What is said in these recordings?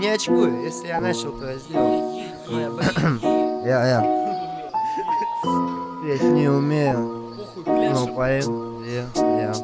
не очкую, если я начал, то я сделал. Я петь не умею, но пою, я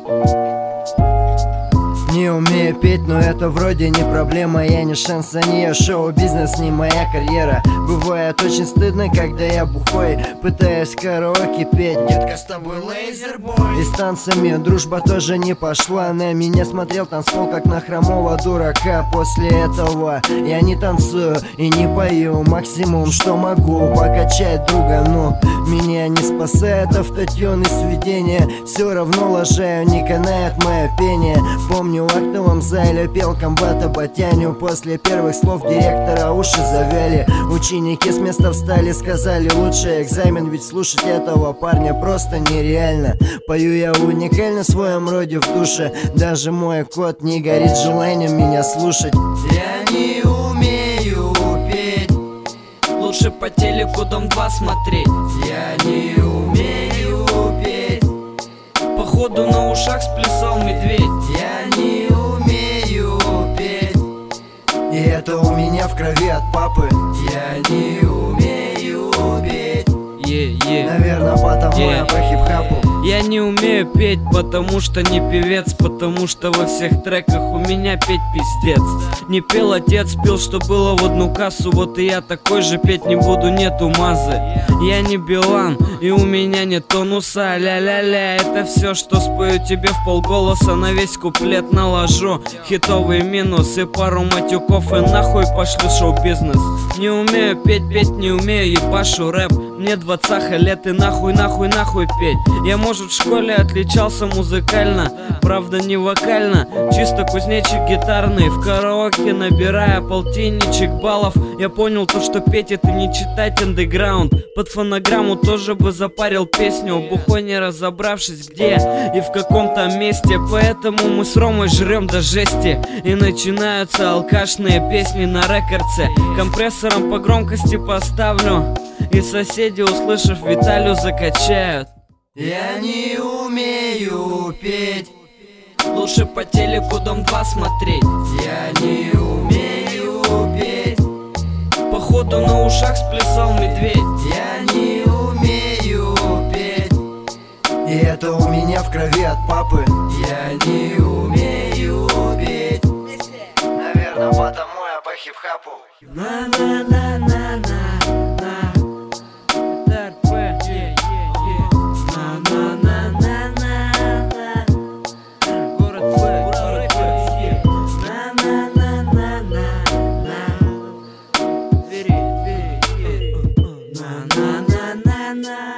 не умею петь, но это вроде не проблема. Я не шансоньер, шоу-бизнес не моя карьера. Бывает очень стыдно, когда я бухой пытаюсь караоке петь. Детка, с тобой лазербой. И с танцами дружба тоже не пошла. На меня смотрел танцпол, как на хромого дурака. После этого я не танцую и не пою. Максимум, что могу, покачать друга. Но меня не спасает автотюн и сведение. Все равно лажаю, не канает мое пение. Помню, в актовом зале пел комбата Батяню. После первых слов директора уши завяли. Ученики с места встали, сказали: лучший экзамен, ведь слушать этого парня просто нереально. Пою я уникально в своем роде в душе. Даже мой кот не горит желанием меня слушать. Я не умею петь, лучше по телеку Дом-2 смотреть. Я не умею петь, походу на ушах сплясал медведь. Я не умею петь, и это у меня в крови от папы. я не умею петь. Наверное, потому я по хип-хапу. Я не умею петь, потому что не певец. Потому что во всех треках у меня петь пиздец. Не пел отец, пел, что было в одну кассу. Вот и я такой же, петь не буду, нету мазы. Я не Билан, и у меня нет тонуса. Ля-ля-ля, это все, что спою тебе в полголоса. На весь куплет наложу хитовый минус и пару матюков, и нахуй пошлю шоу-бизнес. Не умею петь, петь не умею, ебашу рэп. Мне 20 лет и нахуй петь. Я, может, в школе отличался музыкально, правда не вокально, чисто кузнечик гитарный. В караоке, набирая полтинничек баллов, я понял то, что петь это не читать андеграунд. Под фонограмму тоже бы запарил песню, бухой не разобравшись где и в каком-то месте. Поэтому мы с Ромой жрем до жести, и начинаются алкашные песни на рекордсе. Компрессором по громкости поставлю, и соседи, услышав Виталю, закачают. Я не умею петь, лучше по телеку Дом-2 смотреть. я не умею петь, походу на ушах сплясал медведь. я не умею петь, и это у меня в крови от папы. Я не умею петь, наверное, потому я по хип-хапу. На-на-на-на-на-на. На